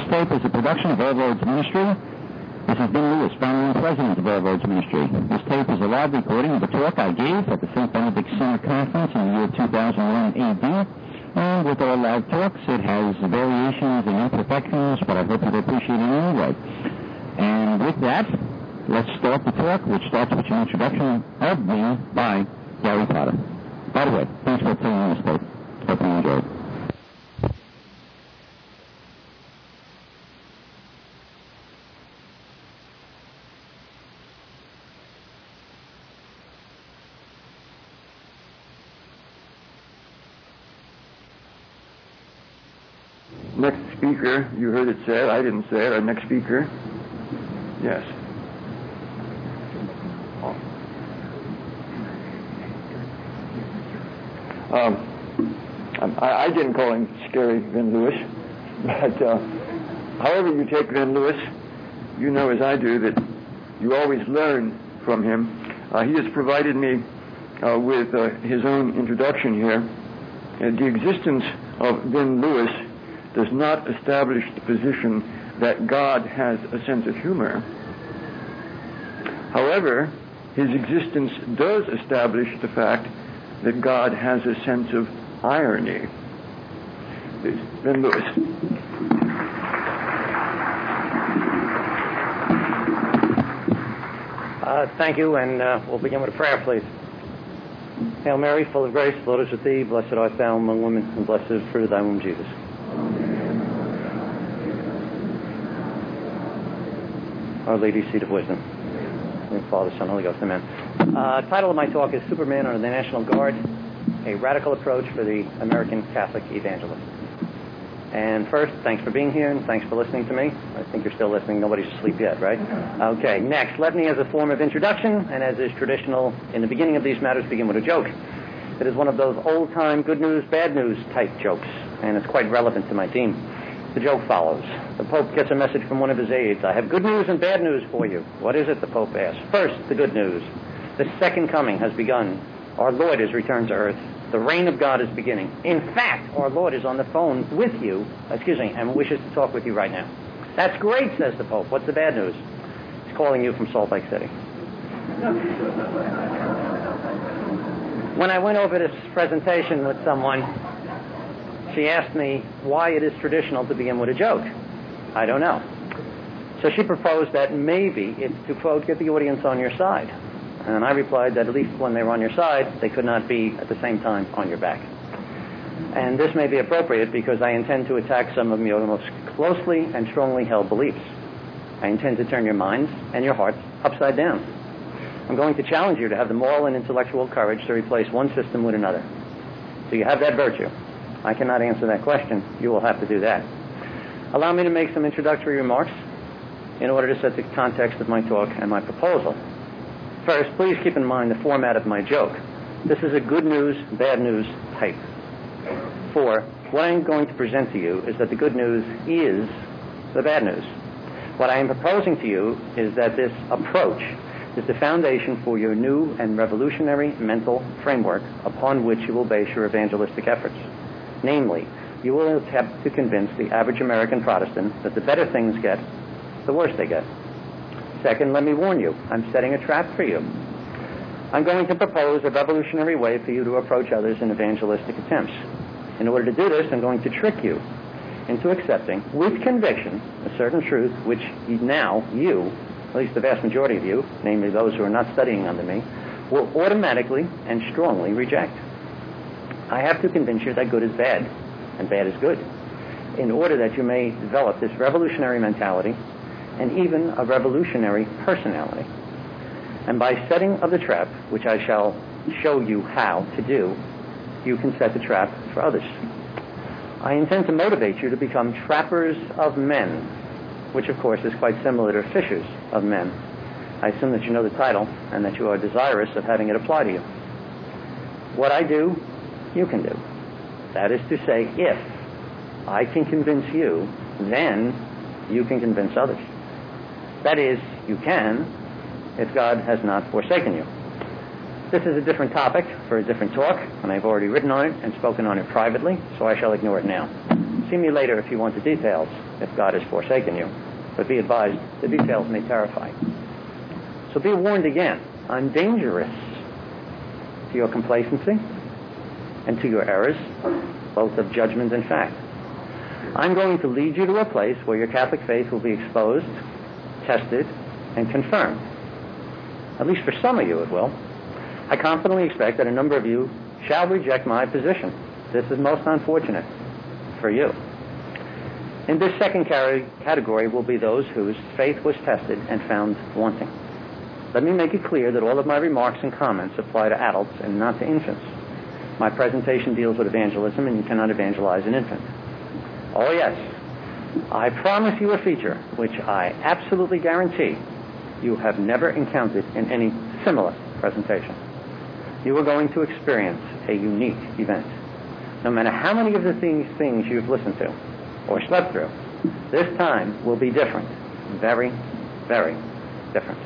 tape is a production of All Roads Ministry. This is Ben Lewis, founder and president of All Roads Ministry. This tape is a live recording of the talk I gave at the St. Benedict Summer Conference in the year 2001 AD. And with all live talks, it has variations and imperfections, but I hope you'll appreciate it anyway. And with that, let's start the talk, which starts with an introduction of me by Gary Potter. By the way, thanks for playing on this tape. Hope you enjoy it. Next speaker, you heard it said, I didn't say it, our next speaker. Yes. I didn't call him Scary Van Lewis, but however you take Van Lewis, you know as I do that you always learn from him. He has provided me with his own introduction here. The existence of Van Lewis does not establish the position that God has a sense of humor. However, his existence does establish the fact that God has a sense of irony. Please, Ben Lewis. Thank you, and we'll begin with a prayer, please. Hail Mary, full of grace, the Lord is with thee. Blessed art thou among women, and blessed is the fruit of thy womb, Jesus. Our Lady, seat of wisdom. In the Father, Son, Holy Ghost, amen. Title of my talk is Superman under the National Guard, a radical approach for the American Catholic evangelist. And first, thanks for being here, and thanks for listening to me. I think you're still listening. Nobody's asleep yet, right? Okay, next, let me, as a form of introduction, and as is traditional in the beginning of these matters, begin with a joke. It is one of those old-time good news, bad news type jokes, and it's quite relevant to my theme. The joke follows. The Pope gets a message from one of his aides. I have good news and bad news for you. What is it? The Pope asks. First, the good news. The second coming has begun. Our Lord is returned to earth. The reign of God is beginning. In fact, our Lord is on the phone with you, and wishes to talk with you right now. That's great, says the Pope. What's the bad news? He's calling you from Salt Lake City. When I went over this presentation with someone, she asked me why it is traditional to begin with a joke. I don't know. So she proposed that maybe it's to, quote, get the audience on your side. And I replied that at least when they were on your side, they could not be at the same time on your back. And this may be appropriate because I intend to attack some of your most closely and strongly held beliefs. I intend to turn your minds and your hearts upside down. I'm going to challenge you to have the moral and intellectual courage to replace one system with another. Do you have that virtue? I cannot answer that question. You will have to do that. Allow me to make some introductory remarks in order to set the context of my talk and my proposal. First, please keep in mind the format of my joke. This is a good news, bad news type. For what I'm going to present to you is that the good news is the bad news. What I am proposing to you is that this approach is the foundation for your new and revolutionary mental framework upon which you will base your evangelistic efforts. Namely, you will attempt to convince the average American Protestant that the better things get, the worse they get. Second, let me warn you, I'm setting a trap for you. I'm going to propose a revolutionary way for you to approach others in evangelistic attempts. In order to do this, I'm going to trick you into accepting, with conviction, a certain truth which now you, at least the vast majority of you, namely those who are not studying under me, will automatically and strongly reject. I have to convince you that good is bad and bad is good, in order that you may develop this revolutionary mentality and even a revolutionary personality. And by setting of the trap, which I shall show you how to do, you can set the trap for others. I intend to motivate you to become trappers of men, which of course is quite similar to fishers of men. I assume that you know the title and that you are desirous of having it apply to you. What I do, you can do. That is to say, if I can convince you, then you can convince others. That is, you can, if God has not forsaken you. This is a different topic for a different talk, and I've already written on it and spoken on it privately, so I shall ignore it now. See me later if you want the details. if God has forsaken you. But be advised, the details may terrify. So be warned again. I'm dangerous to your complacency and to your errors, both of judgment and fact. I'm going to lead you to a place where your Catholic faith will be exposed, tested, and confirmed. At least for some of you it will. I confidently expect that a number of you shall reject my position. This is most unfortunate for you. In this second category will be those whose faith was tested and found wanting. Let me make it clear that all of my remarks and comments apply to adults and not to infants. My presentation deals with evangelism, and you cannot evangelize an infant. Oh yes, I promise you a feature which I absolutely guarantee you have never encountered in any similar presentation. You are going to experience a unique event. No matter how many of the things you've listened to or slept through, this time will be different. Very, very different.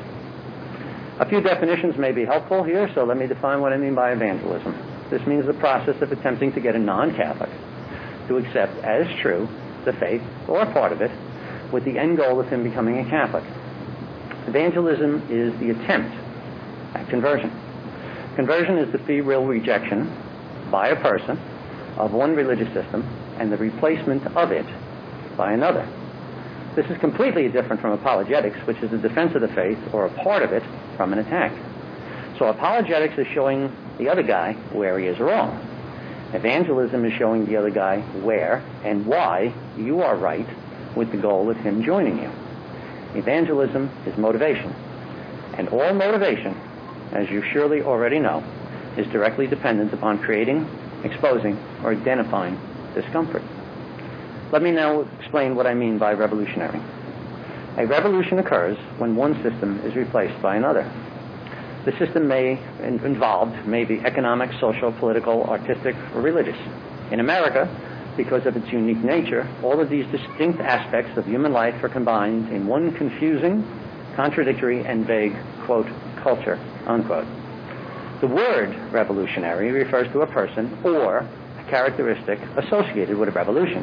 A few definitions may be helpful here, so let me define what I mean by evangelism. This means the process of attempting to get a non-Catholic to accept as true the faith, or part of it, with the end goal of him becoming a Catholic. Evangelism is the attempt at conversion. Conversion is the free will rejection by a person of one religious system and the replacement of it by another. This is completely different from apologetics, which is the defense of the faith, or a part of it, from an attack. So apologetics is showing the other guy where he is wrong. Evangelism is showing the other guy where and why you are right, with the goal of him joining you. Evangelism is motivation. And all motivation, as you surely already know, is directly dependent upon creating, exposing, or identifying discomfort. Let me now explain what I mean by revolutionary. A revolution occurs when one system is replaced by another. The system involved may be economic, social, political, artistic, or religious. In America, because of its unique nature, all of these distinct aspects of human life are combined in one confusing, contradictory, and vague, quote, culture, unquote. The word revolutionary refers to a person or a characteristic associated with a revolution.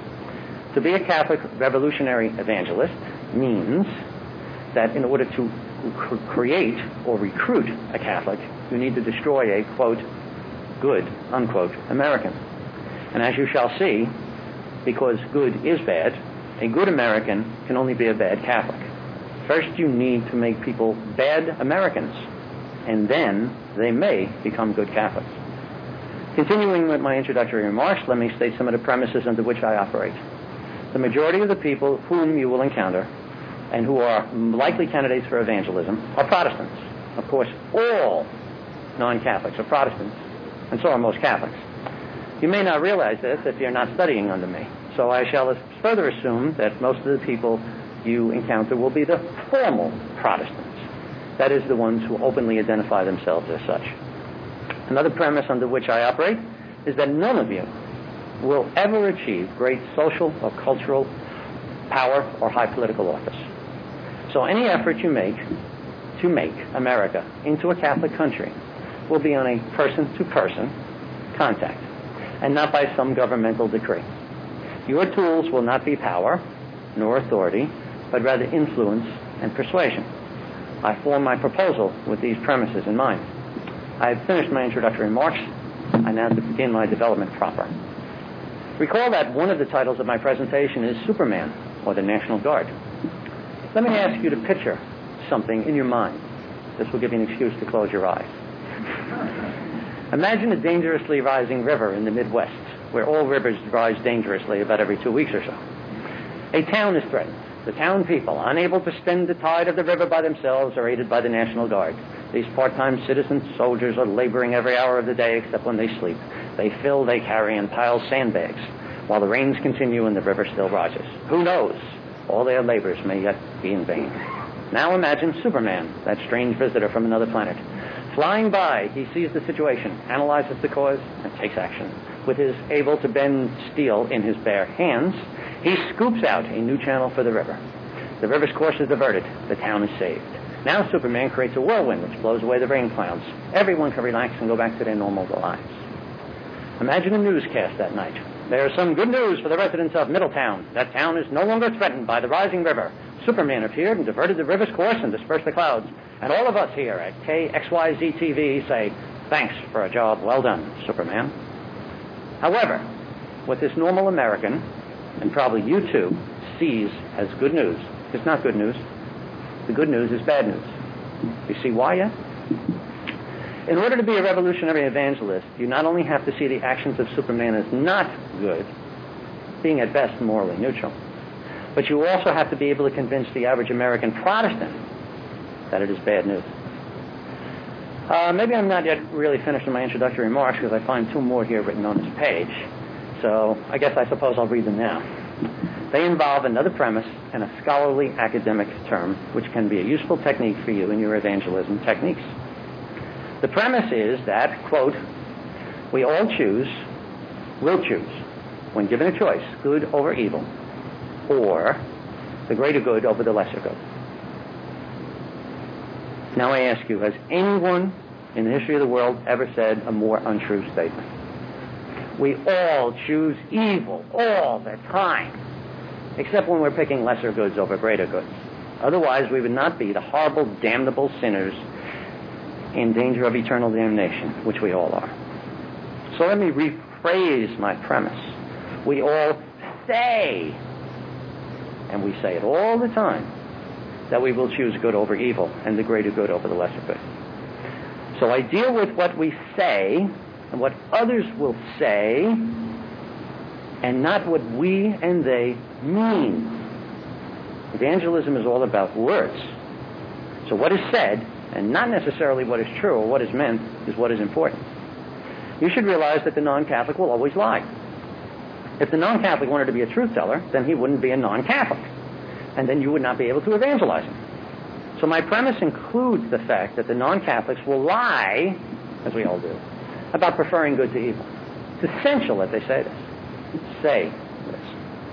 To be a Catholic revolutionary evangelist means that in order to create or recruit a Catholic, you need to destroy a, quote, good, unquote, American. And as you shall see, because good is bad, a good American can only be a bad Catholic. First, you need to make people bad Americans, and then they may become good Catholics. Continuing with my introductory remarks, let me state some of the premises under which I operate. The majority of the people whom you will encounter and who are likely candidates for evangelism are Protestants. Of course, all non-Catholics are Protestants, and so are most Catholics. You may not realize this if you're not studying under me, so I shall further assume that most of the people you encounter will be the formal Protestants. That is, the ones who openly identify themselves as such. Another premise under which I operate is that none of you will ever achieve great social or cultural power or high political office. So any effort you make to make America into a Catholic country will be on a person-to-person contact and not by some governmental decree. Your tools will not be power nor authority, but rather influence and persuasion. I form my proposal with these premises in mind. I have finished my introductory remarks. I now begin my development proper. Recall that one of the titles of my presentation is Superman, or the National Guard. Let me ask you to picture something in your mind. This will give you an excuse to close your eyes. Imagine a dangerously rising river in the Midwest, where all rivers rise dangerously about every 2 weeks or so. A town is threatened. The town people, unable to stem the tide of the river by themselves, are aided by the National Guard. These part-time citizen soldiers are laboring every hour of the day except when they sleep. They fill, they carry, and pile sandbags while the rains continue and the river still rises. Who knows? All their labors may yet be in vain. Now imagine Superman, that strange visitor from another planet. Flying by, he sees the situation, analyzes the cause, and takes action. With his able to bend steel in his bare hands, he scoops out a new channel for the river. The river's course is diverted. The town is saved. Now Superman creates a whirlwind which blows away the rain clouds. Everyone can relax and go back to their normal lives. Imagine a newscast that night. There's some good news for the residents of Middletown. That town is no longer threatened by the rising river. Superman appeared and diverted the river's course and dispersed the clouds. And all of us here at KXYZ TV say, thanks for a job well done, Superman. However, what this normal American, and probably you too, sees as good news is not good news. The good news is bad news. You see why yet? In order to be a revolutionary evangelist, you not only have to see the actions of Superman as not good, being at best morally neutral, but you also have to be able to convince the average American Protestant that it is bad news. Maybe I'm not yet really finished in my introductory remarks because I find two more here written on this page. So I suppose I'll read them now. They involve another premise and a scholarly academic term, which can be a useful technique for you in your evangelism techniques. The premise is that, quote, we all will choose, when given a choice, good over evil, or the greater good over the lesser good. Now I ask you, has anyone in the history of the world ever said a more untrue statement? We all choose evil all the time, except when we're picking lesser goods over greater goods. Otherwise, we would not be the horrible, damnable sinners in danger of eternal damnation, which we all are. So let me rephrase my premise. We all say, and we say it all the time, that we will choose good over evil and the greater good over the lesser good. So I deal with what we say and what others will say, and not what we and they mean. Evangelism is all about words. So what is said, and not necessarily what is true or what is meant, is what is important. You should realize that the non-Catholic will always lie. If the non-Catholic wanted to be a truth teller, then he wouldn't be a non-Catholic. And then you would not be able to evangelize him. So my premise includes the fact that the non-Catholics will lie, as we all do, about preferring good to evil. It's essential that they say this. Say this.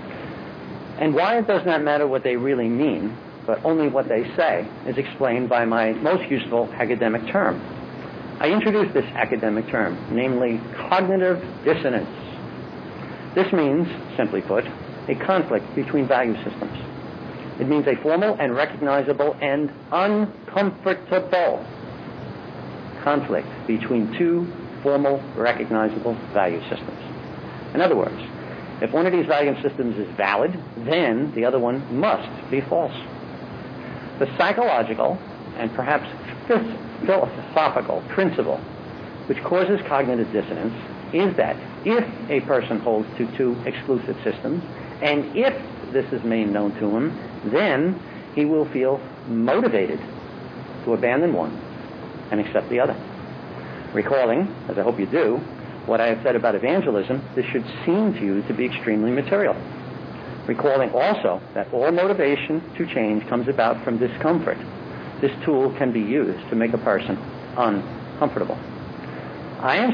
And why it does not matter what they really mean, but only what they say, is explained by my most useful academic term. I introduced this academic term, namely cognitive dissonance. This means, simply put, a conflict between value systems. It means a formal and recognizable and uncomfortable conflict between two formal, recognizable value systems. In other words, if one of these value systems is valid, then the other one must be false. The psychological and perhaps philosophical principle which causes cognitive dissonance is that if a person holds to two exclusive systems, and if this is made known to him, then he will feel motivated to abandon one and accept the other. Recalling, as I hope you do, what I have said about evangelism, this should seem to you to be extremely material. Recalling also that all motivation to change comes about from discomfort. This tool can be used to make a person uncomfortable. I'm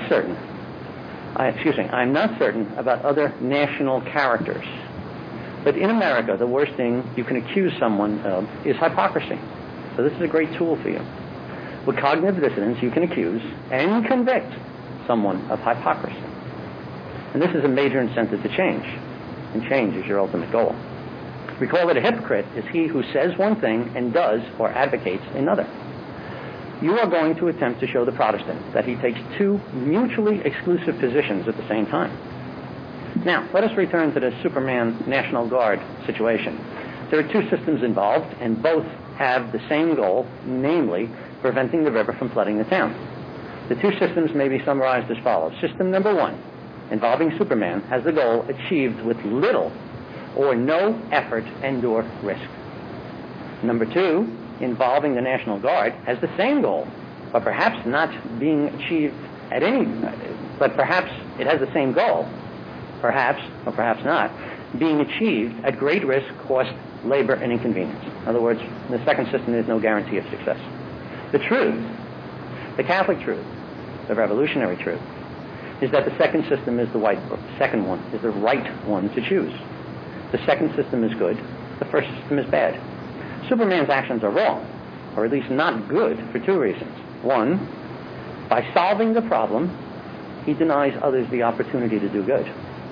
not certain about other national characters. But in America, the worst thing you can accuse someone of is hypocrisy. So this is a great tool for you. With cognitive dissonance, you can accuse and convict someone of hypocrisy. And this is a major incentive to change. And change is your ultimate goal. Recall that a hypocrite is he who says one thing and does or advocates another. You are going to attempt to show the Protestant that he takes two mutually exclusive positions at the same time. Now, let us return to the Superman National Guard situation. There are two systems involved, and both have the same goal, namely preventing the river from flooding the town. The two systems may be summarized as follows. System number one, involving Superman, has the goal achieved with little or no effort and/or risk. Number two, involving the National Guard, has the same goal, but perhaps not being achieved at any, but perhaps it has the same goal, perhaps, or perhaps not, being achieved at great risk, cost, labor, and inconvenience. In other words, in the second system, there's no guarantee of success. The truth, the Catholic truth, the revolutionary truth, is that the second system is the right one to choose. The second system is good. The first system is bad. Superman's actions are wrong, or at least not good, for two reasons. One, by solving the problem, he denies others the opportunity to do good.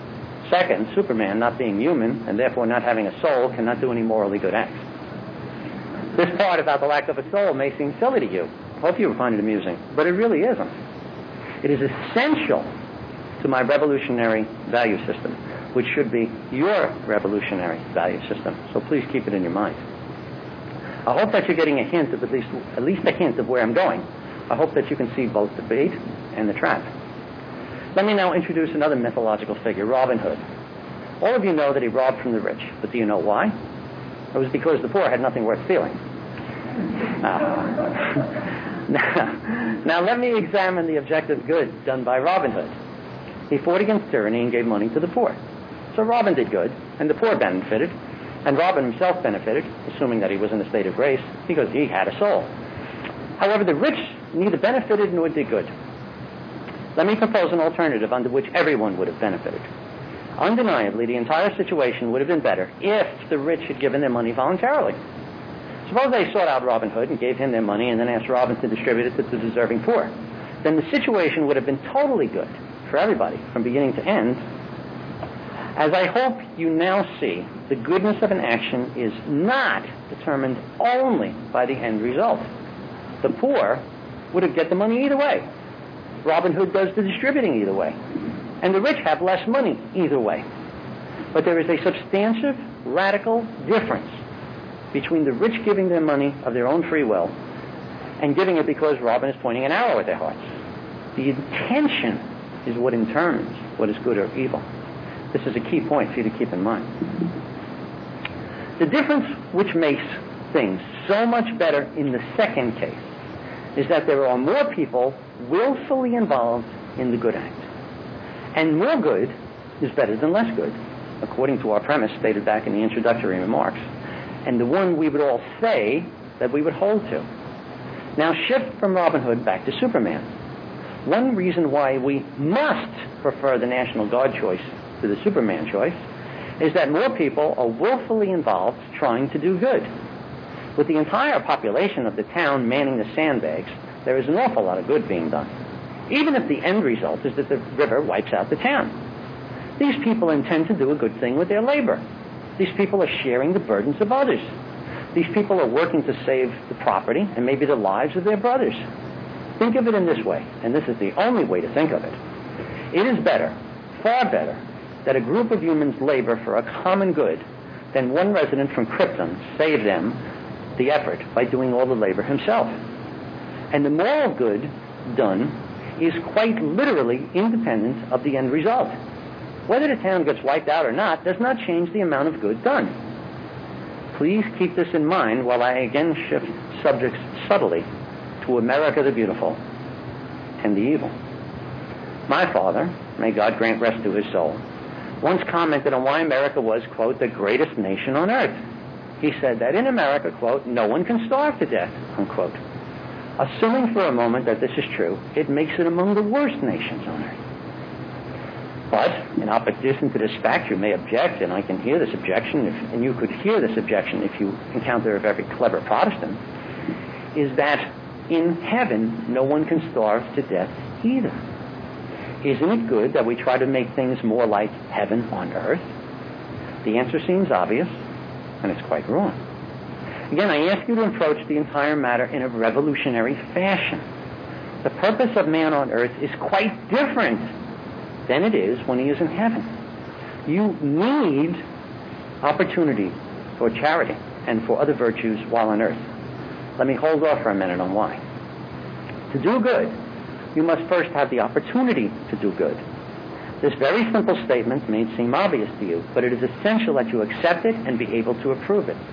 Second, Superman, not being human and therefore not having a soul, cannot do any morally good acts. This part about the lack of a soul may seem silly to you. Hope you find it amusing, but it really isn't. It is essential to my revolutionary value system, which should be your revolutionary value system. So please keep it in your mind. I hope that you're getting a hint of at least a hint of where I'm going. I hope that you can see both the bait and the trap. Let me now introduce another mythological figure, Robin Hood. All of you know that he robbed from the rich, but do you know why? It was because the poor had nothing worth stealing. Now let me examine the objective good done by Robin Hood. He fought against tyranny and gave money to the poor. So Robin did good, and the poor benefited, and Robin himself benefited, assuming that he was in a state of grace, because he had a soul. However, the rich neither benefited nor did good. Let me propose an alternative under which everyone would have benefited. Undeniably, the entire situation would have been better if the rich had given their money voluntarily. Suppose they sought out Robin Hood and gave him their money and then asked Robin to distribute it to the deserving poor. Then the situation would have been totally good for everybody from beginning to end. As I hope you now see, the goodness of an action is not determined only by the end result. The poor would have get the money either way. Robin Hood does the distributing either way. And the rich have less money either way. But there is a substantive, radical difference between the rich giving their money of their own free will and giving it because Robin is pointing an arrow at their hearts. The intention is what determines what is good or evil. This is a key point for you to keep in mind. The difference which makes things so much better in the second case is that there are more people willfully involved in the good act. And more good is better than less good, according to our premise stated back in the introductory remarks, and the one we would all say that we would hold to. Now shift from Robin Hood back to Superman. One reason why we must prefer the National Guard choice to the Superman choice is that more people are willfully involved trying to do good. With the entire population of the town manning the sandbags, there is an awful lot of good being done, even if the end result is that the river wipes out the town. These people intend to do a good thing with their labor. These people are sharing the burdens of others. These people are working to save the property and maybe the lives of their brothers. Think of it in this way, and this is the only way to think of it. It is better, far better, that a group of humans labor for a common good than one resident from Krypton save them the effort by doing all the labor himself. And the moral good done is quite literally independent of the end result. Whether the town gets wiped out or not does not change the amount of good done. Please keep this in mind while I again shift subjects subtly to America the Beautiful and the evil. My father, may God grant rest to his soul, once commented on why America was, quote, the greatest nation on earth. He said that in America, quote, no one can starve to death, unquote. Assuming for a moment that this is true, it makes it among the worst nations on earth. But, in opposition to this fact, you may object, and I can hear this objection, and you could hear this objection if you encounter a very clever Protestant, is that in heaven, no one can starve to death either. Isn't it good that we try to make things more like heaven on earth? The answer seems obvious, and it's quite wrong. Again, I ask you to approach the entire matter in a revolutionary fashion. The purpose of man on earth is quite different than it is when he is in heaven. You need opportunity for charity and for other virtues while on earth. Let me hold off for a minute on why. To do good, you must first have the opportunity to do good. This very simple statement may seem obvious to you, but it is essential that you accept it and be able to prove it.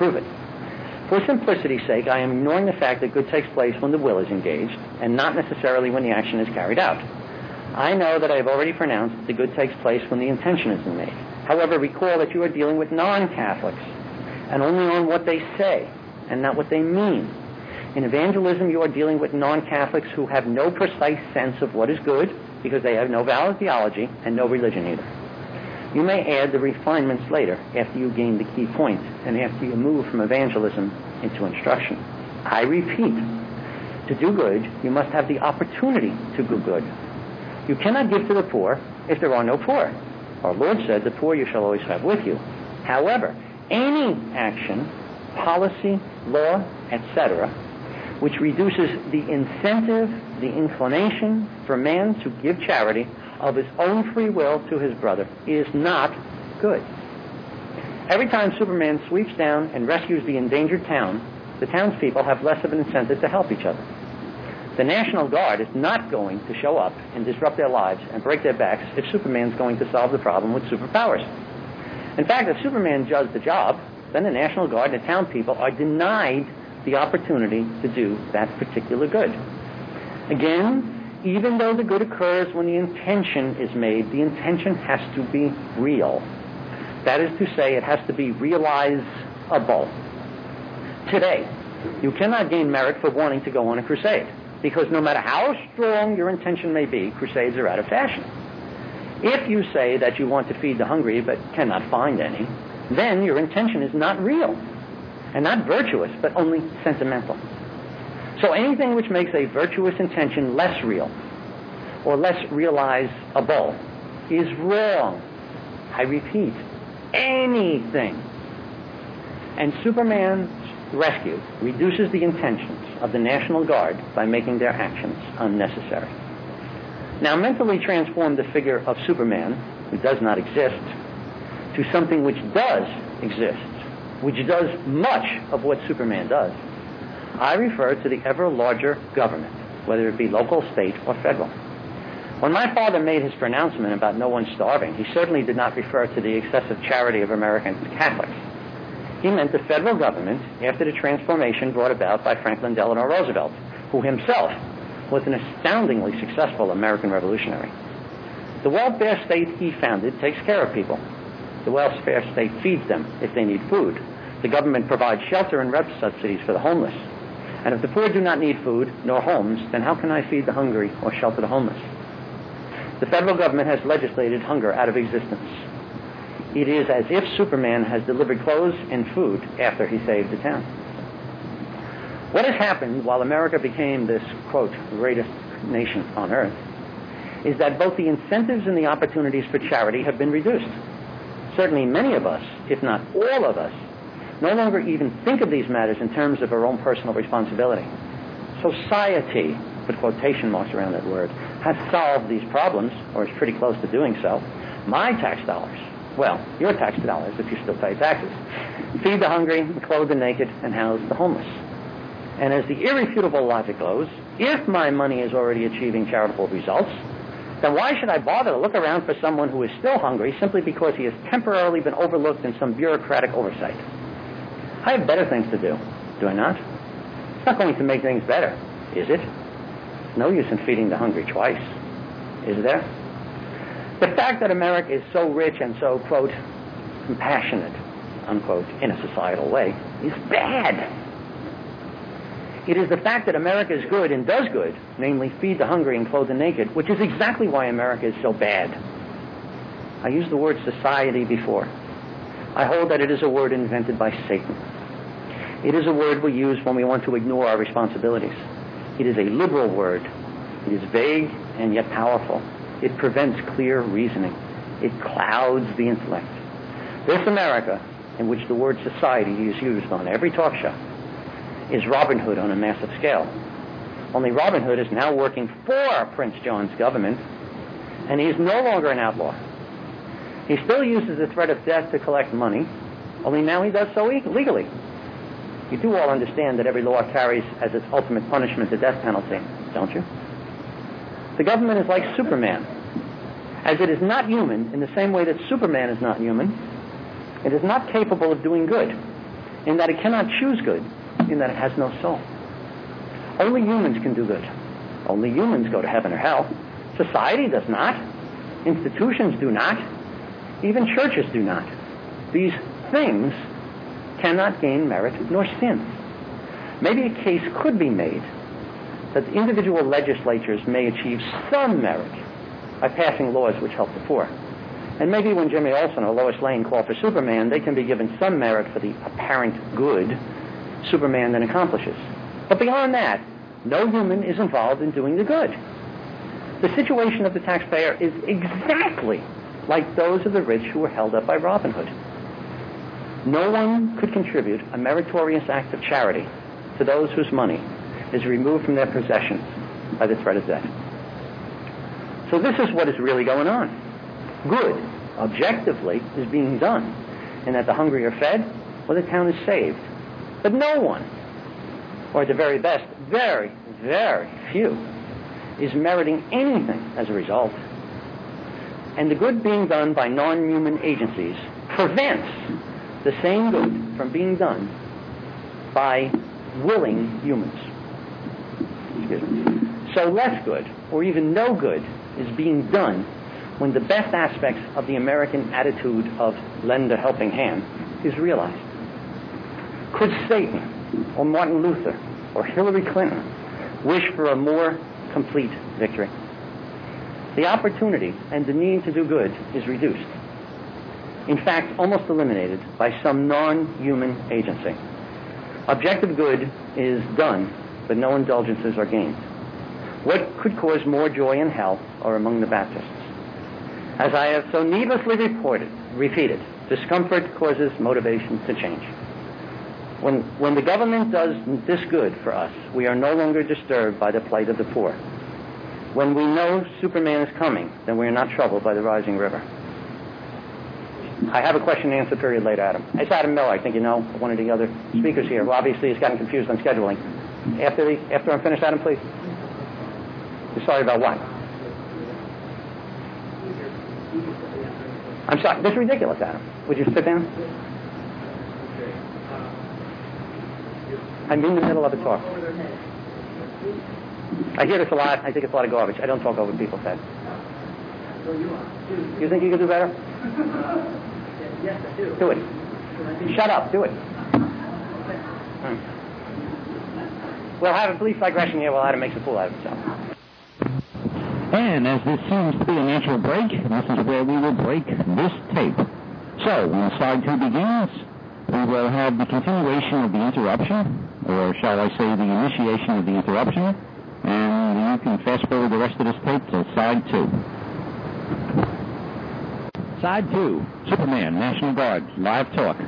For simplicity's sake, I am ignoring the fact that good takes place when the will is engaged, and not necessarily when the action is carried out. I know that I have already pronounced that the good takes place when the intention is made. However, recall that you are dealing with non-Catholics, and only on what they say, and not what they mean. In evangelism, you are dealing with non-Catholics who have no precise sense of what is good, because they have no valid theology and no religion either. You may add the refinements later, after you gain the key points, and after you move from evangelism into instruction. I repeat, to do good, you must have the opportunity to do good. You cannot give to the poor if there are no poor, Our Lord said, the poor you shall always have with you. However, any action, policy, law, etc., which reduces the incentive, the inclination for man to give charity of his own free will to his brother is not good. Every time Superman sweeps down and rescues the endangered town, the townspeople have less of an incentive to help each other. The National Guard is not going to show up and disrupt their lives and break their backs if Superman's going to solve the problem with superpowers. In fact, if Superman does the job, then the National Guard and the town people are denied the opportunity to do that particular good. Again, even though the good occurs when the intention is made, the intention has to be real. That is to say, it has to be realizable. Today, you cannot gain merit for wanting to go on a crusade, because no matter how strong your intention may be, crusades are out of fashion. If you say that you want to feed the hungry but cannot find any, then your intention is not real, and not virtuous, but only sentimental. So anything which makes a virtuous intention less real, or less realizable, is wrong. I repeat, anything. And Superman's rescue reduces the intentions of the National Guard by making their actions unnecessary. Now, mentally transform the figure of Superman, who does not exist, to something which does exist, which does much of what Superman does. I refer to the ever larger government, whether it be local, state, or federal. When my father made his pronouncement about no one starving, he certainly did not refer to the excessive charity of American Catholics. He meant the federal government after the transformation brought about by Franklin Delano Roosevelt, who himself was an astoundingly successful American revolutionary. The welfare state he founded takes care of people. The welfare state feeds them if they need food. The government provides shelter and rent subsidies for the homeless. And if the poor do not need food nor homes, then how can I feed the hungry or shelter the homeless? The federal government has legislated hunger out of existence. It is as if Superman has delivered clothes and food after he saved the town. What has happened while America became this, quote, greatest nation on earth, is that both the incentives and the opportunities for charity have been reduced. Certainly many of us, if not all of us, no longer even think of these matters in terms of our own personal responsibility. Society, put quotation marks around that word, has solved these problems, or is pretty close to doing so. My tax dollars, well, your tax dollars if you still pay taxes, feed the hungry, clothe the naked, and house the homeless. And as the irrefutable logic goes, if my money is already achieving charitable results, then why should I bother to look around for someone who is still hungry simply because he has temporarily been overlooked in some bureaucratic oversight? I have better things to do, do I not? It's not going to make things better, is it? No use in feeding the hungry twice, is there? The fact that America is so rich and so, quote, compassionate, unquote, in a societal way, is bad. It is the fact that America is good and does good, namely feed the hungry and clothe the naked, which is exactly why America is so bad. I used the word society before. I hold that it is a word invented by Satan. It is a word we use when we want to ignore our responsibilities. It is a liberal word. It is vague and yet powerful. It prevents clear reasoning. It clouds the intellect. This America, in which the word society is used on every talk show, is Robin Hood on a massive scale. Only Robin Hood is now working for Prince John's government, and he is no longer an outlaw. He still uses the threat of death to collect money, only now he does so legally. You do all understand that every law carries as its ultimate punishment the death penalty, don't you? The government is like Superman. As it is not human in the same way that Superman is not human, it is not capable of doing good, in that it cannot choose good, in that it has no soul. Only humans can do good. Only humans go to heaven or hell. Society does not. Institutions do not. Even churches do not. These things cannot gain merit nor sin. Maybe a case could be made that individual legislatures may achieve some merit by passing laws which help the poor. And maybe when Jimmy Olsen or Lois Lane call for Superman, they can be given some merit for the apparent good Superman then accomplishes. But beyond that, no human is involved in doing the good. The situation of the taxpayer is exactly like those of the rich who were held up by Robin Hood. No one could contribute a meritorious act of charity to those whose money is removed from their possessions by the threat of death. So this is what is really going on. Good, objectively, is being done, and that the hungry are fed, or the town is saved. But no one, or at the very best, very, very few, is meriting anything as a result. And the good being done by non-human agencies prevents the same good from being done by willing humans. Excuse me. So less good, or even no good, is being done when the best aspects of the American attitude of lend a helping hand is realized. Could Satan, or Martin Luther, or Hillary Clinton wish for a more complete victory? The opportunity and the need to do good is reduced. In fact, almost eliminated by some non-human agency. Objective good is done, but no indulgences are gained. What could cause more joy in hell are among the Baptists. As I have so needlessly repeated, discomfort causes motivation to change. When the government does this good for us, we are no longer disturbed by the plight of the poor. When we know Superman is coming, then we are not troubled by the rising river. I have a question and answer period later, Adam. It's Adam Miller, I think you know, one of the other speakers here, who obviously has gotten confused on scheduling. After I'm finished, Adam, please. You're sorry about what? I'm sorry. This is ridiculous, Adam. Would you sit down? I'm in the middle of a talk. I hear this a lot. I think it's a lot of garbage. I don't talk over people's heads. You think you can do better? Yes, I do. Do it. Shut up. Do it. We'll have a brief digression here while Adam makes a fool out of himself. And as this seems to be a natural break, this is where we will break this tape. So, when side 2 begins, we will have the continuation of the interruption, or shall I say the initiation of the interruption, and you can fast forward the rest of this tape to side 2. Side 2, Superman, National Guard, live talk.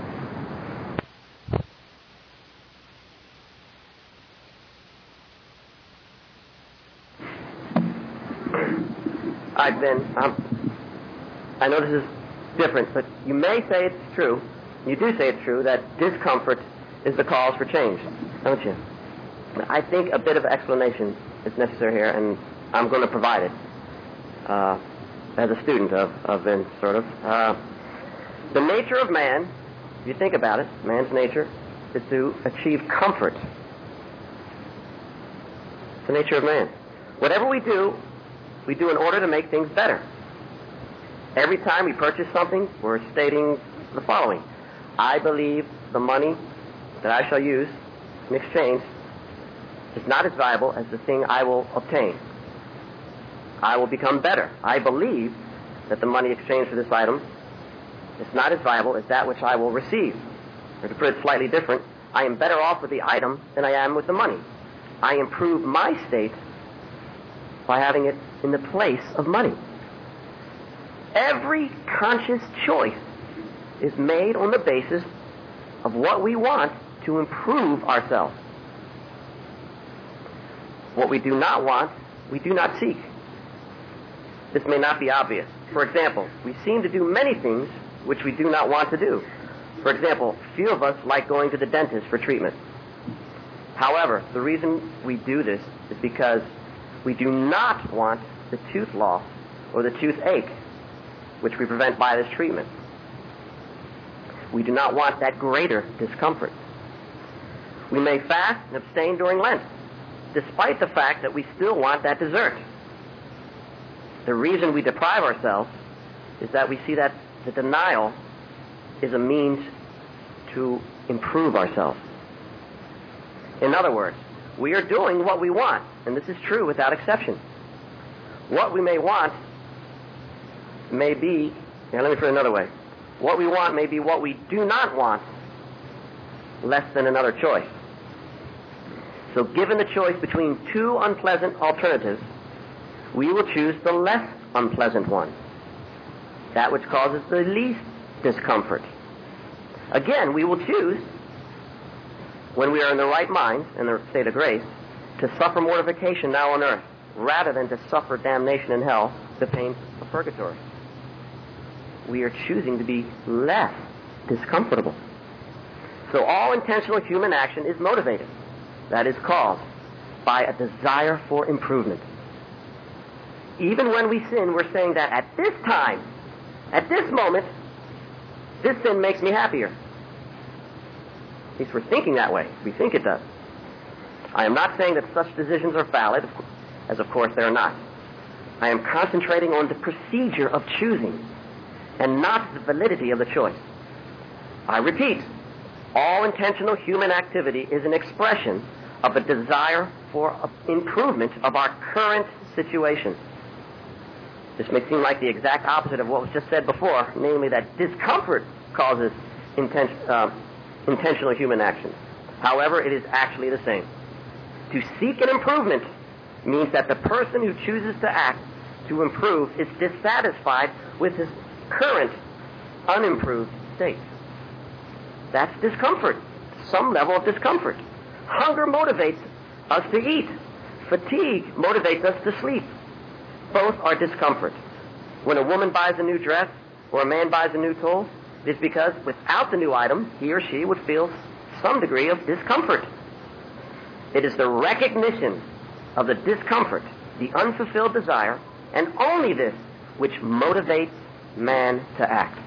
All right, Ben, I know this is different, but you may say it's true, you do say it's true, that discomfort is the cause for change, don't you? I think a bit of explanation is necessary here, and I'm going to provide it as a student of Ben, sort of. The nature of man, if you think about it, man's nature is to achieve comfort. It's the nature of man. Whatever we do in order to make things better. Every time we purchase something, we're stating the following: I believe the money that I shall use in exchange is not as valuable as the thing I will obtain. I will become better. I believe that the money exchanged for this item is not as valuable as that which I will receive. Or to put it slightly different, I am better off with the item than I am with the money. I improve my state by having it in the place of money. Every conscious choice is made on the basis of what we want to improve ourselves. What we do not want, we do not seek. This may not be obvious. For example, we seem to do many things which we do not want to do. For example, few of us like going to the dentist for treatment. However, the reason we do this is because we do not want the tooth loss or the toothache, which we prevent by this treatment. We do not want that greater discomfort. We may fast and abstain during Lent, despite the fact that we still want that dessert. The reason we deprive ourselves is that we see that the denial is a means to improve ourselves. In other words, we are doing what we want, and this is true without exception. What we may want may be, let me put it another way. What we want may be what we do not want, less than another choice. So given the choice between two unpleasant alternatives, we will choose the less unpleasant one. that which causes the least discomfort. Again, we will choose, when we are in the right mind, in the state of grace, to suffer mortification now on earth, rather than to suffer damnation in hell, the pains of purgatory. We are choosing to be less discomfortable. So all intentional human action is motivated, that is caused, by a desire for improvement. Even when we sin, we're saying that at this time, at this moment, this sin makes me happier. At least we're thinking that way. We think it does. I am not saying that such decisions are valid, as of course they're not. I am concentrating on the procedure of choosing and not the validity of the choice. I repeat, all intentional human activity is an expression of a desire for improvement of our current situation. This may seem like the exact opposite of what was just said before, namely that discomfort causes intentional human action. However, it is actually the same. To seek an improvement means that the person who chooses to act to improve is dissatisfied with his current unimproved state. That's discomfort, some level of discomfort. Hunger motivates us to eat. Fatigue motivates us to sleep. Both are discomfort. When a woman buys a new dress or a man buys a new tool, it is because without the new item, he or she would feel some degree of discomfort. It is the recognition of the discomfort, the unfulfilled desire, and only this which motivates man to act.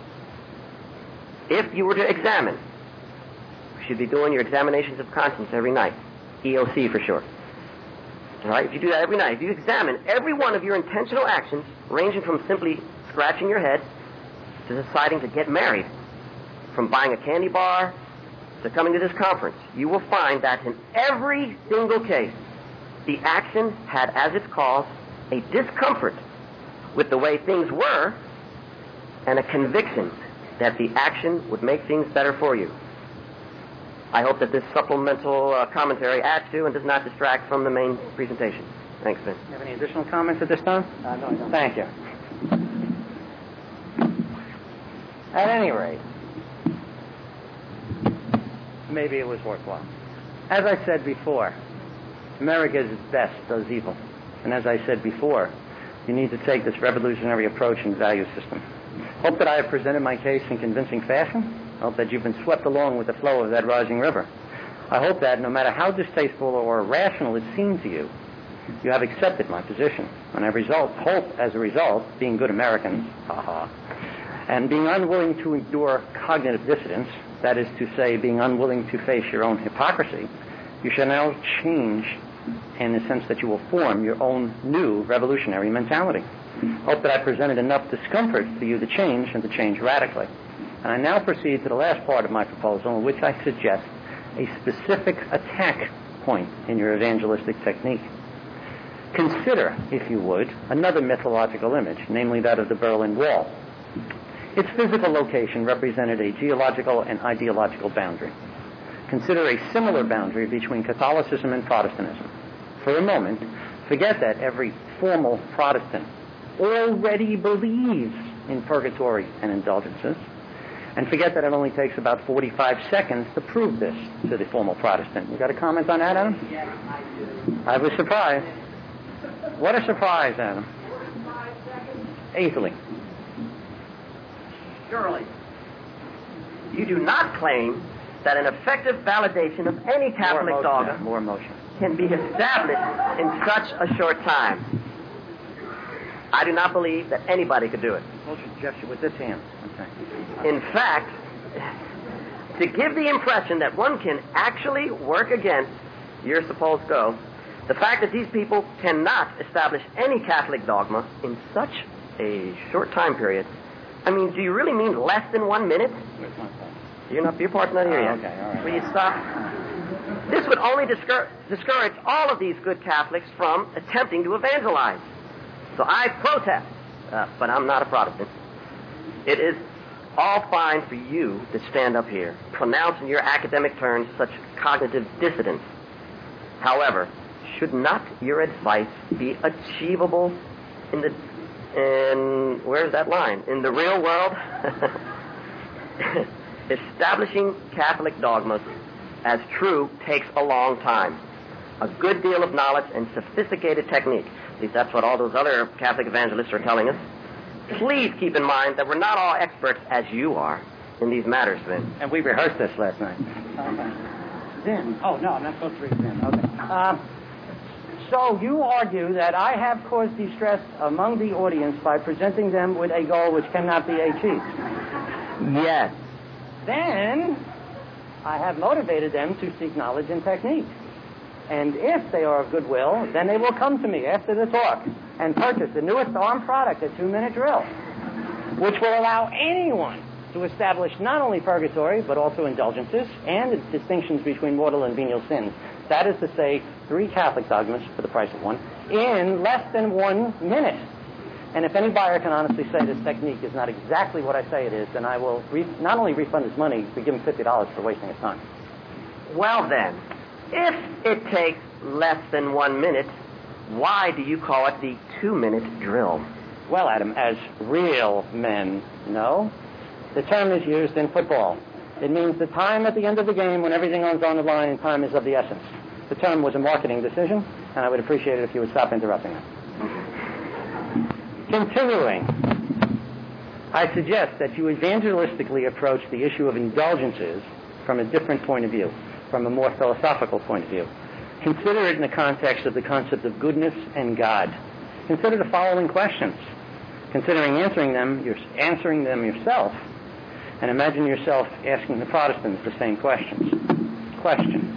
If you were to examine, you should be doing your examinations of conscience every night, EOC for short. All right? If you do that every night, if you examine every one of your intentional actions, ranging from simply scratching your head to deciding to get married, from buying a candy bar to coming to this conference, you will find that in every single case, the action had as its cause a discomfort with the way things were and a conviction that the action would make things better for you. I hope that this supplemental commentary adds to and does not distract from the main presentation. Thanks, Ben. You have any additional comments at this time? No, I don't. Thank you. At any rate, maybe it was worthwhile. As I said before, America at its best does evil. And as I said before, you need to take this revolutionary approach and value system. Hope that I have presented my case in convincing fashion. I hope that you've been swept along with the flow of that rising river. I hope that no matter how distasteful or irrational it seems to you, you have accepted my position. And I hope, as a result, being good Americans, and being unwilling to endure cognitive dissonance, that is to say, being unwilling to face your own hypocrisy, you shall now change in the sense that you will form your own new revolutionary mentality. Hope that I presented enough discomfort for you to change and to change radically. And I now proceed to the last part of my proposal, in which I suggest a specific attack point in your evangelistic technique. Consider, if you would, another mythological image, namely that of the Berlin Wall. Its physical location represented a geological and ideological boundary. Consider a similar boundary between Catholicism and Protestantism. For a moment, forget that every formal Protestant already believes in purgatory and indulgences, and forget that it only takes about 45 seconds to prove this to the formal Protestant. You got a comment on that, Adam? Yes, I do. I was surprised. What a surprise, Adam. 45 seconds? Easily. Surely, you do not claim that an effective validation of any Catholic dogma More emotion. can be established in such a short time. I do not believe that anybody could do it. Hold your gesture with this hand. Okay. In fact, to give the impression that one can actually work against your supposed go, the fact that these people cannot establish any Catholic dogma in such a short time period, I mean, do you really mean less than 1 minute? Your part's not here yet. Okay, all right. Will you stop? This would only discourage all of these good Catholics from attempting to evangelize. So I protest, but I'm not a Protestant. It is all fine for you to stand up here, pronounce in your academic terms such cognitive dissonance. However, should not your advice be achievable in the And where's that line? In the real world, establishing Catholic dogmas as true takes a long time. A good deal of knowledge and sophisticated technique. At least that's what all those other Catholic evangelists are telling us. Please keep in mind that we're not all experts as you are in these matters, Vin. And we rehearsed this last night. Vin. Oh, no, I'm not supposed to read Vin. Okay. So you argue that I have caused distress among the audience by presenting them with a goal which cannot be achieved. Yes. Then I have motivated them to seek knowledge and technique. And if they are of goodwill, then they will come to me after the talk and purchase the newest armed product, a 2-minute drill, which will allow anyone to establish not only purgatory, but also indulgences and the distinctions between mortal and venial sins. That is to say, 3 Catholic dogmas for the price of 1 in less than 1 minute. And if any buyer can honestly say this technique is not exactly what I say it is, then I will not only refund his money, but give him $50 for wasting his time. Well then, if it takes less than 1 minute, why do you call it the 2-minute drill? Well, Adam, as real men know, the term is used in football. It means the time at the end of the game when everything is on the line, time is of the essence. The term was a marketing decision, and I would appreciate it if you would stop interrupting it. Continuing, I suggest that you evangelistically approach the issue of indulgences from a different point of view, from a more philosophical point of view. Consider it in the context of the concept of goodness and God. Consider the following questions. Considering answering them yourself, and imagine yourself asking the Protestants the same questions. Question.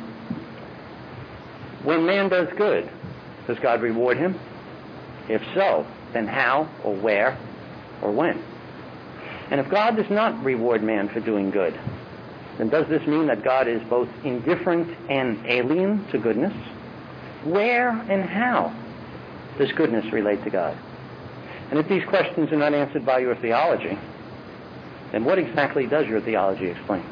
When man does good, does God reward him? If so, then how, or where, or when? And if God does not reward man for doing good, then does this mean that God is both indifferent and alien to goodness? Where and how does goodness relate to God? And if these questions are not answered by your theology, then what exactly does your theology explain?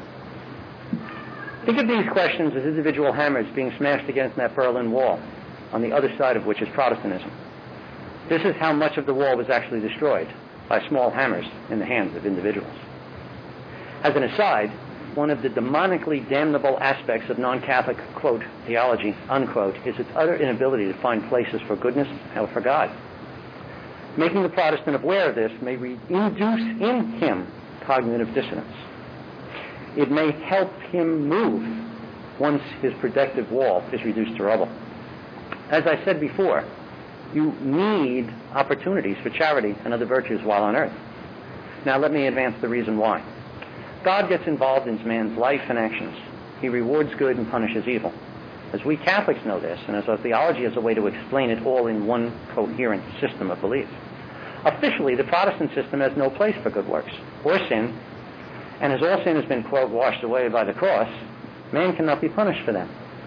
Think of these questions as individual hammers being smashed against that Berlin Wall, on the other side of which is Protestantism. This is how much of the wall was actually destroyed, by small hammers in the hands of individuals. As an aside, one of the demonically damnable aspects of non-Catholic, quote, theology, unquote, is its utter inability to find places for goodness or for God. Making the Protestant aware of this may induce in him cognitive dissonance. It may help him move once his protective wall is reduced to rubble. As I said before, you need opportunities for charity and other virtues while on earth. Now let me advance the reason why. God gets involved in man's life and actions. He rewards good and punishes evil. As we Catholics know this, and as our theology is a way to explain it all in one coherent system of belief. Officially, the Protestant system has no place for good works or sin, and as all sin has been, quote, washed away by the cross, man cannot be punished for them.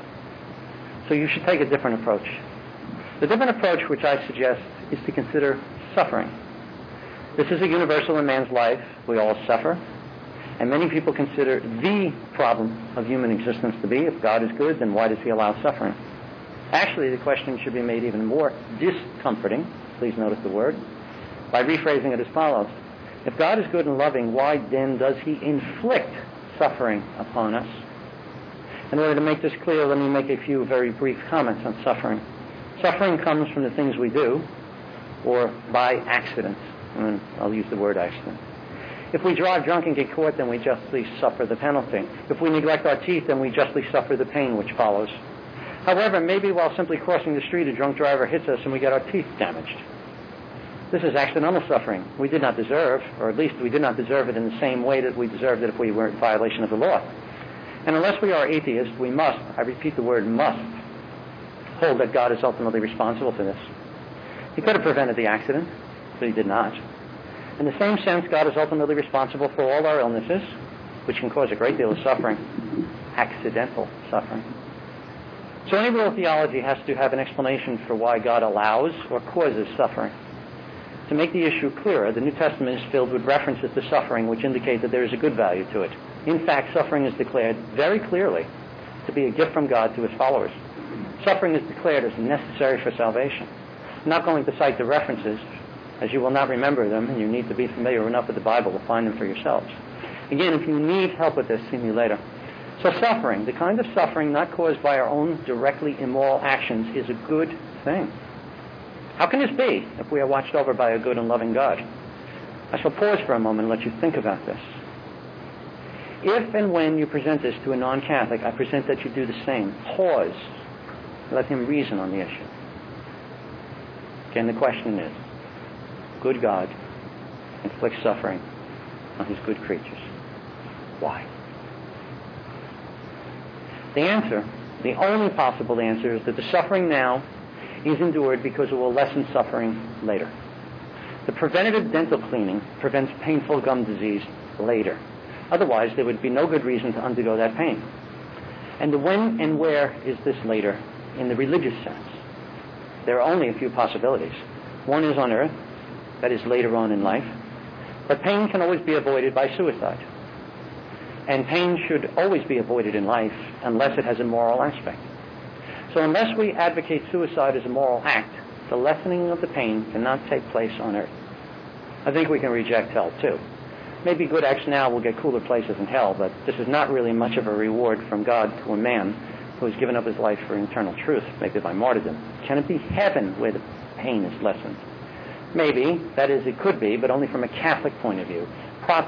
So you should take a different approach. The different approach which I suggest is to consider suffering. This is a universal in man's life. We all suffer. And many people consider the problem of human existence to be, if God is good, then why does he allow suffering? Actually, the question should be made even more discomforting, please notice the word, by rephrasing it as follows. If God is good and loving, why then does he inflict suffering upon us? In order to make this clear, let me make a few very brief comments on suffering. Suffering comes from the things we do or by accident. And I'll use the word accident. If we drive drunk and get caught, then we justly suffer the penalty. If we neglect our teeth, then we justly suffer the pain which follows. However, maybe while simply crossing the street, a drunk driver hits us and we get our teeth damaged. This is accidental suffering we did not deserve, or at least we did not deserve it in the same way that we deserved it if we were in violation of the law. And unless we are atheists, we must, I repeat the word must, hold that God is ultimately responsible for this. He could have prevented the accident, but he did not. In the same sense, God is ultimately responsible for all our illnesses, which can cause a great deal of suffering, accidental suffering. So any real theology has to have an explanation for why God allows or causes suffering. To make the issue clearer, the New Testament is filled with references to suffering which indicate that there is a good value to it. In fact, suffering is declared very clearly to be a gift from God to his followers. Suffering is declared as necessary for salvation. I'm not going to cite the references as you will not remember them, and you need to be familiar enough with the Bible to find them for yourselves. Again, if you need help with this, see me later. So suffering, the kind of suffering not caused by our own directly immoral actions, is a good thing. How can this be if we are watched over by a good and loving God? I shall pause for a moment and let you think about this. If and when you present this to a non-Catholic, I present that you do the same. Pause. Let him reason on the issue. Again, the question is, good God inflicts suffering on his good creatures. Why? The answer, the only possible answer, is that the suffering now is endured because it will lessen suffering later. The preventative dental cleaning prevents painful gum disease later. Otherwise, there would be no good reason to undergo that pain. And the when and where is this later in the religious sense? There are only a few possibilities. One is on earth, that is later on in life. But pain can always be avoided by suicide. And pain should always be avoided in life unless it has a moral aspect. So unless we advocate suicide as a moral act, the lessening of the pain cannot take place on earth. I think we can reject hell too. Maybe good acts now will get cooler places in hell, but this is not really much of a reward from God to a man who has given up his life for eternal truth, maybe by martyrdom. Can it be heaven where the pain is lessened? Maybe, that is, it could be, but only from a Catholic point of view. Prots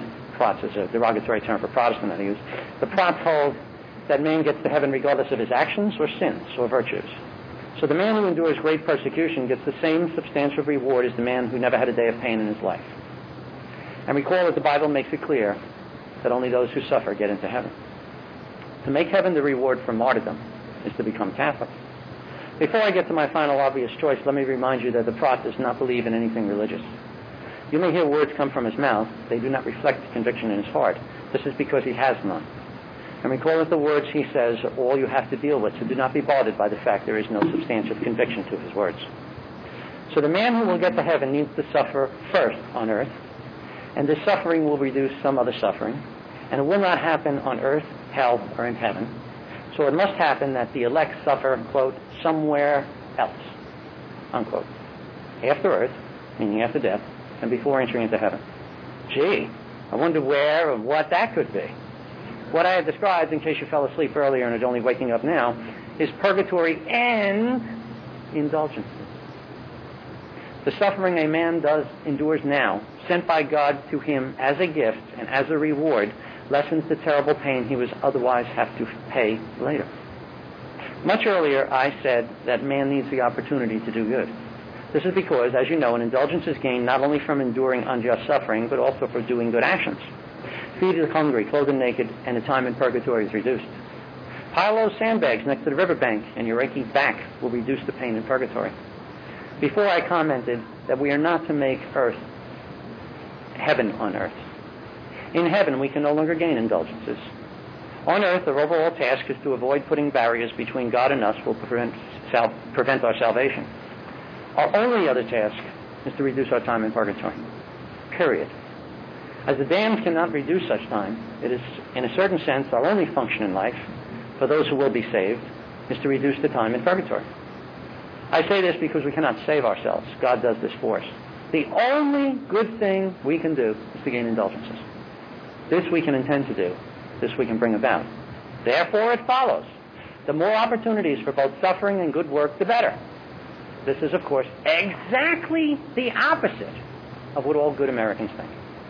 is a derogatory term for Protestant that I use. The Prots hold that man gets to heaven regardless of his actions or sins or virtues. So the man who endures great persecution gets the same substantial reward as the man who never had a day of pain in his life. And recall that the Bible makes it clear that only those who suffer get into heaven. To make heaven the reward for martyrdom is to become Catholic. Before I get to my final obvious choice, let me remind you that the Prot does not believe in anything religious. You may hear words come from his mouth. They do not reflect conviction in his heart. This is because he has none. And recall that the words he says are all you have to deal with, so do not be bothered by the fact there is no substantial conviction to his words. So the man who will get to heaven needs to suffer first on earth, and this suffering will reduce some other suffering, and it will not happen on earth, hell, or in heaven. So it must happen that the elect suffer, quote, somewhere else, unquote, after earth, meaning after death, and before entering into heaven. Gee, I wonder where or what that could be. What I have described, in case you fell asleep earlier and are only waking up now, is purgatory and indulgences. The suffering a man endures now, sent by God to him as a gift and as a reward, lessens the terrible pain he would otherwise have to pay later. Much earlier, I said that man needs the opportunity to do good. This is because, as you know, an indulgence is gained not only from enduring unjust suffering, but also for doing good actions. Feed the hungry, clothe the naked, and the time in purgatory is reduced. Pile those sandbags next to the riverbank, and your aching back will reduce the pain in purgatory. Before I commented that we are not to make earth heaven on earth. In heaven, we can no longer gain indulgences. On earth, our overall task is to avoid putting barriers between God and us will prevent our salvation. Our only other task is to reduce our time in purgatory. Period. As the damned cannot reduce such time, it is, in a certain sense, our only function in life, for those who will be saved, is to reduce the time in purgatory. I say this because we cannot save ourselves. God does this for us. The only good thing we can do is to gain indulgences. This we can intend to do. This we can bring about. Therefore, it follows. The more opportunities for both suffering and good work, the better. This is, of course, exactly the opposite of what all good Americans think.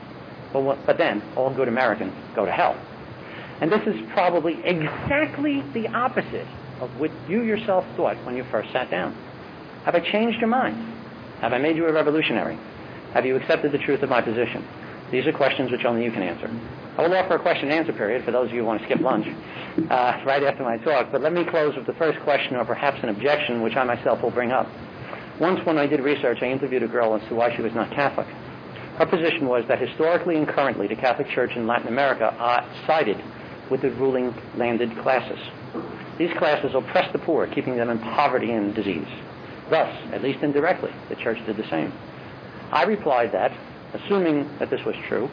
But then, all good Americans go to hell. And this is probably exactly the opposite of what you yourself thought when you first sat down. Have I changed your mind? Have I made you a revolutionary? Have you accepted the truth of my position? These are questions which only you can answer. I will offer a question-and-answer period for those of you who want to skip lunch right after my talk, but let me close with the first question or perhaps an objection which I myself will bring up. Once when I did research, I interviewed a girl as to why she was not Catholic. Her position was that historically and currently the Catholic Church in Latin America sided with the ruling landed classes. These classes oppressed the poor, keeping them in poverty and disease. Thus, at least indirectly, the Church did the same. I replied that, assuming that this were true,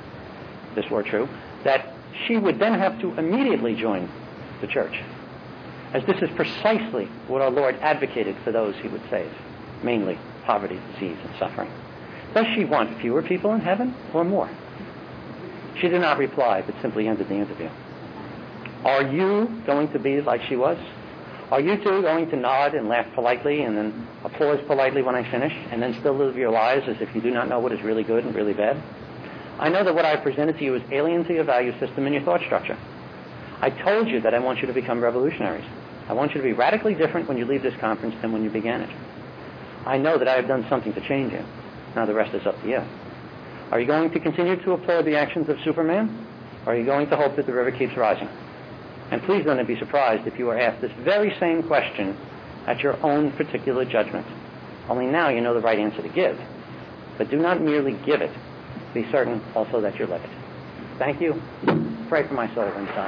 that she would then have to immediately join the Church, as this is precisely what our Lord advocated for those he would save, mainly poverty, disease, and suffering. Does she want fewer people in heaven or more? She did not reply, but simply ended the interview. Are you going to be like she was? Are you two going to nod and laugh politely and then applause politely when I finish, and then still live your lives as if you do not know what is really good and really bad? I know that what I presented to you is alien to your value system and your thought structure. I told you that I want you to become revolutionaries. I want you to be radically different when you leave this conference than when you began it. I know that I have done something to change you. Now the rest is up to you. Are you going to continue to applaud the actions of Superman? Or are you going to hope that the river keeps rising? And please don't be surprised if you are asked this very same question at your own particular judgment. Only now you know the right answer to give. But do not merely give it. Be certain also that you live it. Thank you. Pray for my soul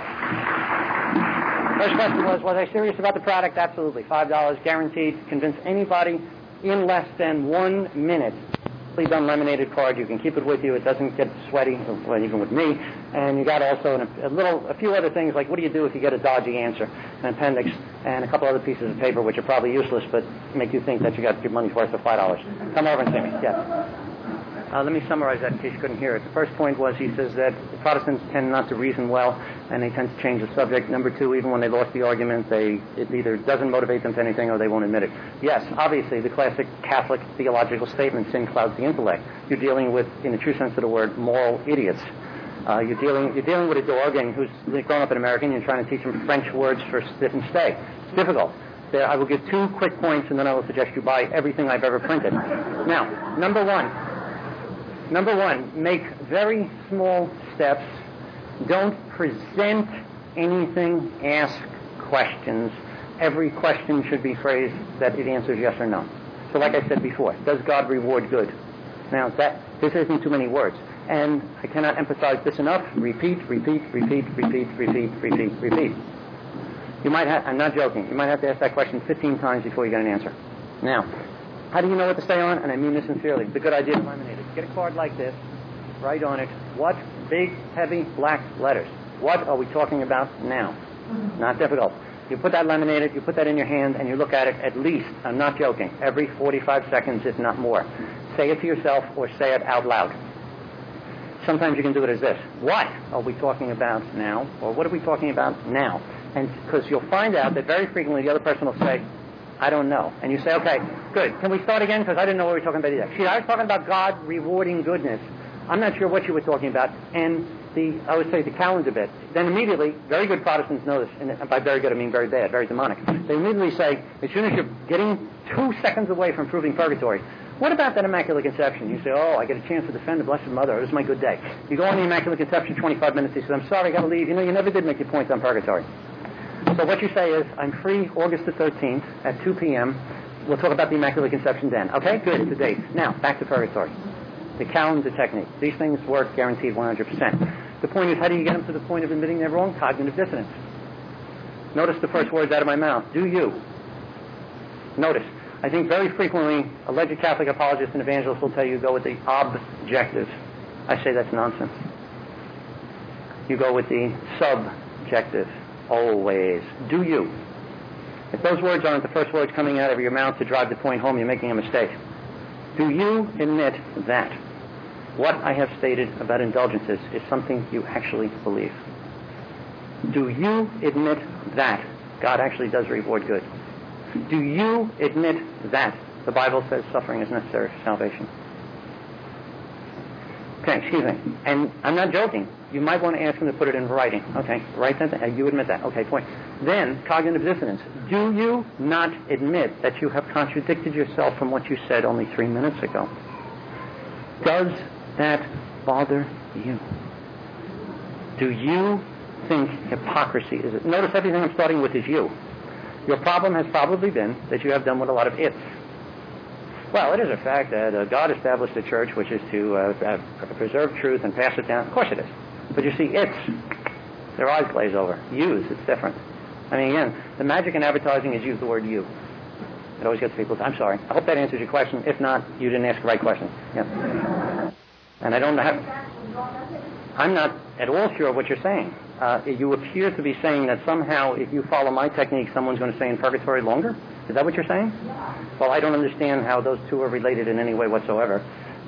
inside. First question was I serious about the product? Absolutely. $5 guaranteed. Convince anybody in less than 1 minute. Please done laminated card. You can keep it with you. It doesn't get sweaty, well, even with me. And you got also a few other things, like what do you do if you get a dodgy answer? An appendix and a couple other pieces of paper which are probably useless but make you think that you got your money's worth for $5. Come over and see me. Yes. Let me summarize that in case you couldn't hear it. The first point was he says that Protestants tend not to reason well, and they tend to change the subject. Number two, even when they lost the argument, it either doesn't motivate them to anything or they won't admit it. Yes, obviously, the classic Catholic theological statement, sin clouds the intellect. You're dealing with, in the true sense of the word, moral idiots. You're dealing with a dog and who's grown up in American, and you're trying to teach him French words for sit and stay. It's difficult. There, I will give 2 quick points, and then I will suggest you buy everything I've ever printed. Now, Number one, make very small steps. Don't present anything, ask questions. Every question should be phrased that it answers yes or no. So like I said before, does God reward good? Now, this isn't too many words. And I cannot emphasize this enough. Repeat. You might have, I'm not joking, you might have to ask that question 15 times before you get an answer. Now, how do you know what to stay on? And I mean this sincerely. It's a good idea to laminate it. Get a card like this, write on it, what big, heavy, black letters. What are we talking about now? Not difficult. You put that laminated, you put that in your hand, and you look at it at least, I'm not joking, every 45 seconds, if not more. Say it to yourself or say it out loud. Sometimes you can do it as this. What are we talking about now? Or what are we talking about now? And because you'll find out that very frequently the other person will say, I don't know. And you say, okay, good. Can we start again? Because I didn't know what we were talking about either. See, I was talking about God rewarding goodness. I'm not sure what you were talking about. And I would say the calendar bit. Then immediately, very good Protestants know this. And by very good, I mean very bad, very demonic. They immediately say, as soon as you're getting 2 seconds away from proving purgatory, what about that Immaculate Conception? You say, oh, I get a chance to defend the Blessed Mother. It was my good day. You go on the Immaculate Conception, 25 minutes. He says, I'm sorry, I got to leave. You know, you never did make your point on purgatory. So what you say is, I'm free August the 13th at 2 p.m. We'll talk about the Immaculate Conception then. Okay? Good. It's a date. Now, back to purgatory. The calendar technique. These things work guaranteed 100%. The point is, how do you get them to the point of admitting they're wrong? Cognitive dissonance. Notice the first words out of my mouth. Do you? Notice. I think very frequently, alleged Catholic apologists and evangelists will tell you go with the objective. I say that's nonsense. You go with the subjective. Always. Do you? If those words aren't the first words coming out of your mouth to drive the point home, you're making a mistake. Do you admit that what I have stated about indulgences is something you actually believe? Do you admit that God actually does reward good? Do you admit that the Bible says suffering is necessary for salvation? Okay, excuse me. And I'm not joking. You might want to ask him to put it in writing. Okay, write that down. You admit that. Okay, point. Then, cognitive dissonance. Do you not admit that you have contradicted yourself from what you said only 3 minutes ago? Does that bother you? Do you think hypocrisy is it? Notice everything I'm starting with is you. Your problem has probably been that you have done what a lot of it's. Well, it is a fact that God established a church which is to preserve truth and pass it down. Of course it is. But you see, their eyes glaze over. Yous, it's different. I mean, again, the magic in advertising is use the word you. It always gets people, I'm sorry. I hope that answers your question. If not, you didn't ask the right question. Yeah. And I don't have... I'm not at all sure what you're saying. You appear to be saying that somehow if you follow my technique, someone's going to stay in purgatory longer? Is that what you're saying? Well, I don't understand how those two are related in any way whatsoever.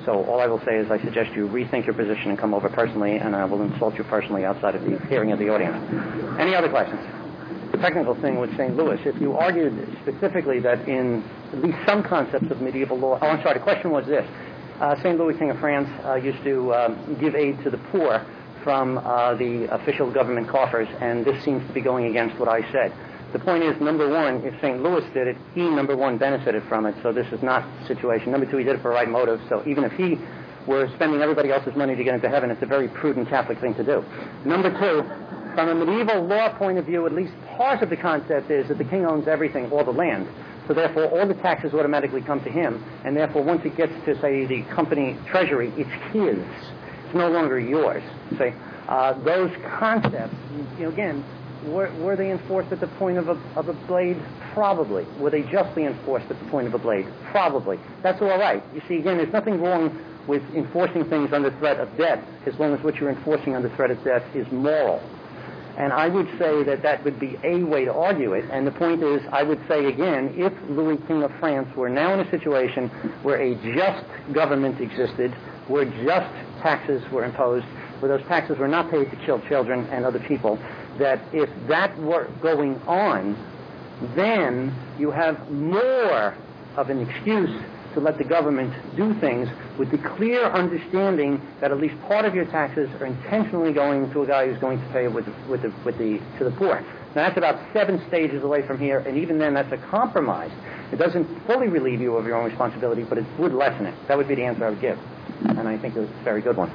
So all I will say is I suggest you rethink your position and come over personally, and I will insult you personally outside of the hearing of the audience. Any other questions? The technical thing with St. Louis, if you argued specifically that in at least some concepts of medieval law... Oh, I'm sorry, the question was this. St. Louis, King of France, used to give aid to the poor from the official government coffers, and this seems to be going against what I said. The point is, number one, if St. Louis did it, he, number one, benefited from it, so this is not the situation. Number two, he did it for the right motive, so even if he were spending everybody else's money to get into heaven, it's a very prudent Catholic thing to do. Number two, from a medieval law point of view, at least part of the concept is that the king owns everything, all the land. So therefore, all the taxes automatically come to him, and therefore, once it gets to, say, the company treasury, it's his. It's no longer yours. See, those concepts, again, were they enforced at the point of a blade? Probably. Were they justly enforced at the point of a blade? Probably. That's all right. You see, again, there's nothing wrong with enforcing things under threat of death as long as what you're enforcing under threat of death is moral. And I would say that that would be a way to argue it. And the point is, I would say again, if Louis, King of France, were now in a situation where a just government existed, where just taxes were imposed, where those taxes were not paid to kill children and other people, that if that were going on, then you have more of an excuse to let the government do things with the clear understanding that at least part of your taxes are intentionally going to a guy who's going to pay it to the poor. Now that's about 7 stages away from here, and even then that's a compromise. It doesn't fully relieve you of your own responsibility, but it would lessen it. That would be the answer I would give, and I think it's a very good one.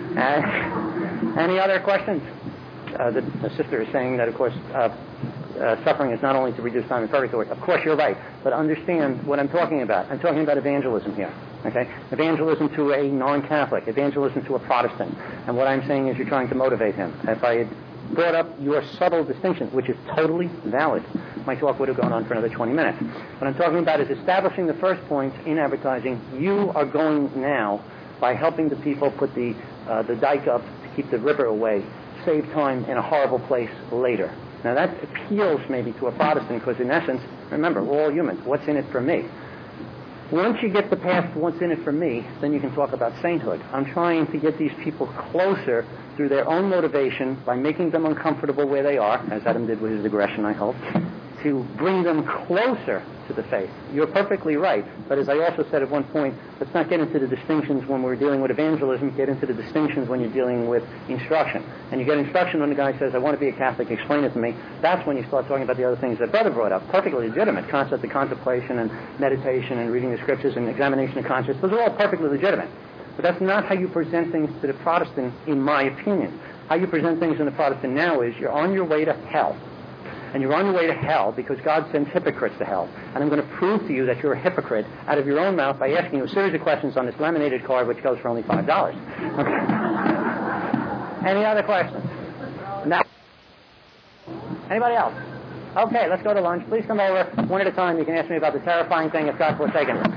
Any other questions? The sister is saying that, of course, suffering is not only to reduce time in purgatory. Of course, you're right. But understand what I'm talking about. I'm talking about evangelism here. Okay? Evangelism to a non-Catholic. Evangelism to a Protestant. And what I'm saying is you're trying to motivate him. If I had brought up your subtle distinction, which is totally valid, my talk would have gone on for another 20 minutes. What I'm talking about is establishing the first point in advertising. You are going now, by helping the people put the dike up to keep the river away, save time in a horrible place later. Now that appeals maybe to a Protestant because in essence, remember, we're all humans. What's in it for me? Once you get past what's in it for me, then you can talk about sainthood. I'm trying to get these people closer through their own motivation by making them uncomfortable where they are, as Adam did with his digression, I hope, to bring them closer to the faith. You're perfectly right, but as I also said at one point, let's not get into the distinctions when we're dealing with evangelism, get into the distinctions when you're dealing with instruction. And you get instruction when the guy says, I want to be a Catholic, explain it to me. That's when you start talking about the other things that Brother brought up. Perfectly legitimate. Concept of contemplation and meditation and reading the scriptures and examination of conscience. Those are all perfectly legitimate. But that's not how you present things to the Protestant, in my opinion. How you present things in the Protestant now is you're on your way to hell. And you're on your way to hell because God sends hypocrites to hell. And I'm going to prove to you that you're a hypocrite out of your own mouth by asking you a series of questions on this laminated card which goes for only $5. Okay. Any other questions? No. Anybody else? Okay, let's go to lunch. Please come over one at a time. You can ask me about the terrifying thing of God forsaken.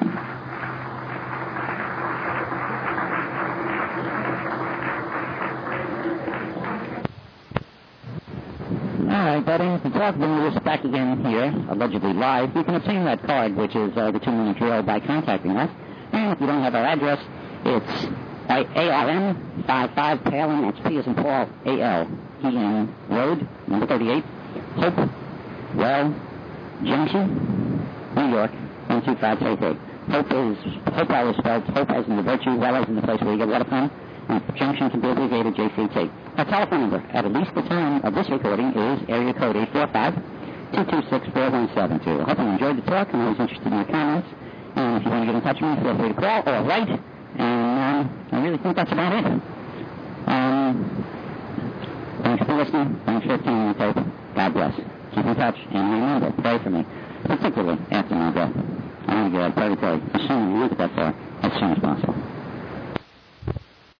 All right, buddy. The talk is back again here, allegedly live. You can obtain that card, which is the 2-minute drill, by contacting us. And if you don't have our address, it's ARM 55 Palin, that's P as in Paul, A-L-E-N Road, number 38, Hope, Well, Junction, New York, 12533. Hope is spelled, Hope as in the virtue, Well as in the place where you get water from, and Junction can be abbreviated JCT. Our telephone number, at least the time of this recording, is area code 845-226-4172. I hope you enjoyed the talk, and I was interested in your comments. And if you want to get in touch with me, feel free to call or write. And I really think that's about it. Thanks for listening. Thanks for attending the tape. God bless. Keep in touch, and remember, pray for me, particularly after my death. I want to get out of purgatory as soon as you want to get that far, as soon as possible.